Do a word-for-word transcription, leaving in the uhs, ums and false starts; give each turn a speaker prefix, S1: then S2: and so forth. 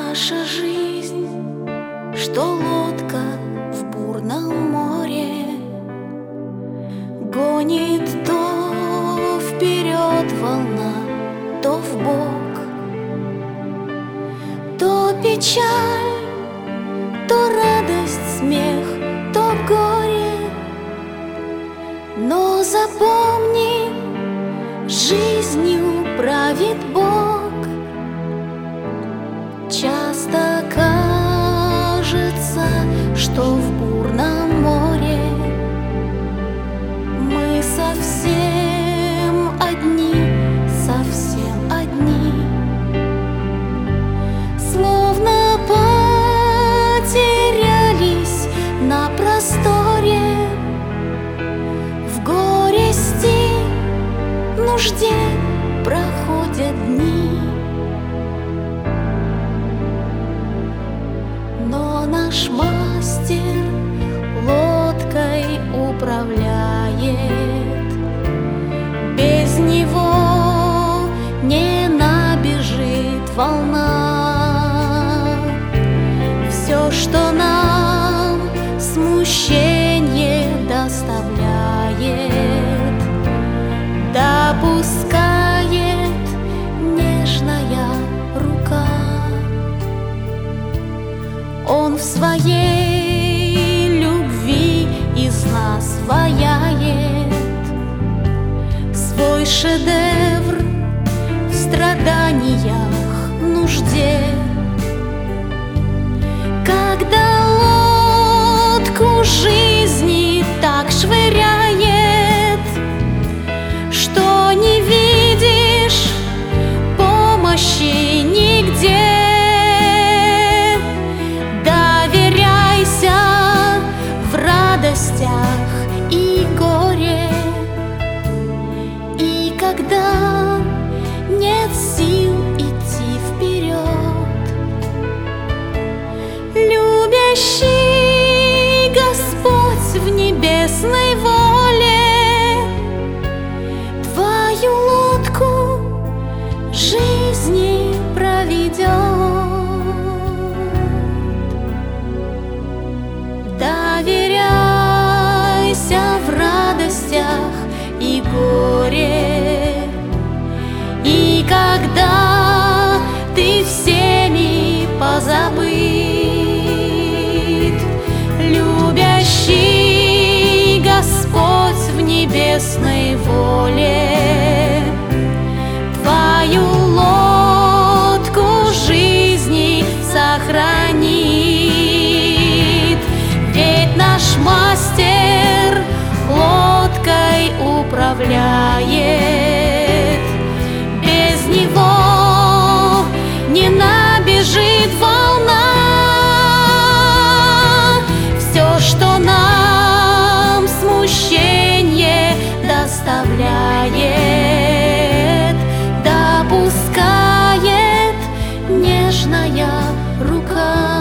S1: Наша жизнь, что лодка в бурном море, гонит то вперед волна, то вбок, то печаль, то радость, смех, то горе. Но запомни, жизнью правит Бог. Часто кажется, что в бурном море мы совсем одни, совсем одни, словно потерялись на просторе, в горести, нужде проходят дни. Но наш мастер лодкой управляет, без него не набежит волна. Все, что нам смущение доставляет, допускает нежная рука. Он в своей любви из нас ваяет свой шедевр в страданиях, нужде. Когда лодку жизни так швыряет, что не видишь помощи нигде, и горе. И когда нет сил идти вперед, любящий Господь в небесной воле твою лодку жизни проведет. Доверяйся в радостях и горе, и когда ты всеми позабыт, любящий Господь в небесной воле твою лодку жизни сохранит. Ведь наш мастер лодкой управляет, без него не набежит волна. Все, что нам смущение доставляет, допускает нежная рука.